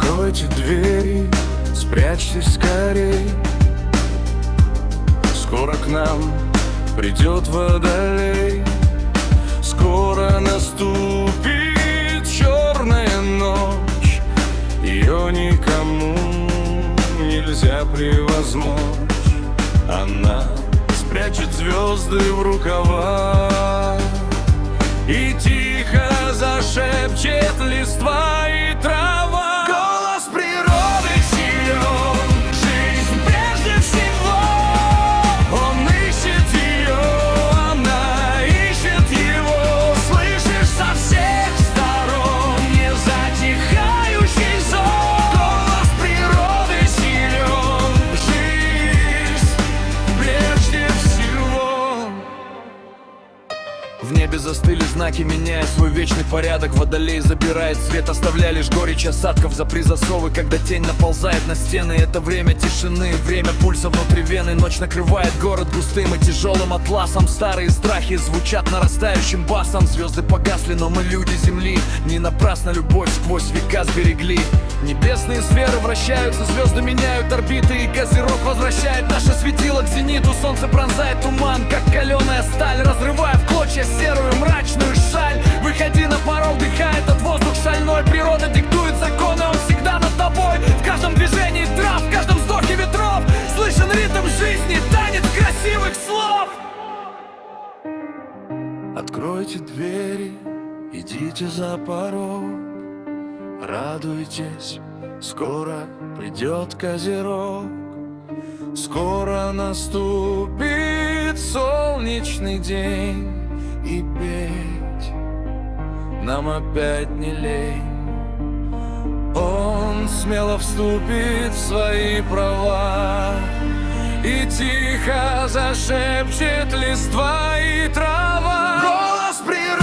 Откройте двери, спрячьтесь скорей. Скоро к нам придет водолей. Скоро наступит черная ночь. Ее никому нельзя превозмочь. Она спрячет звезды в рукава и тихо зашепчет листва и трава. Голос природы силен, жизнь прежде всего. Он ищет ее, она ищет его. Слышишь со всех сторон незатихающий зов. Голос природы силен, жизнь прежде всего. В небе застыли знаки, меняя свой вечный порядок. Водолей забирает свет, оставляя лишь горечь осадков. Запри засовы, когда тень наползает на стены. Это время тишины, время пульса внутри вены. Ночь накрывает город густым и тяжелым атласом. Старые страхи звучат нарастающим басом. Звезды погасли, но мы люди земли. Не напрасно любовь сквозь века сберегли. Небесные сферы вращаются, звезды меняют орбиты. И козерог возвращает наше светило к зениту. Солнце пронзает туман, как каленая сталь, разрывая в клочья серую мрачную шаль. Выходи на порог, дыхай этот воздух шальной. Природа диктует законы, он всегда над тобой. В каждом движении трав, в каждом вздохе ветров слышен ритм жизни, танец красивых слов. Откройте двери, идите за порог. Радуйтесь, скоро придет козерог. Скоро наступит солнечный день. И петь нам опять не лень. Он смело вступит в свои права и тихо зашепчет листва и трава. Голос природы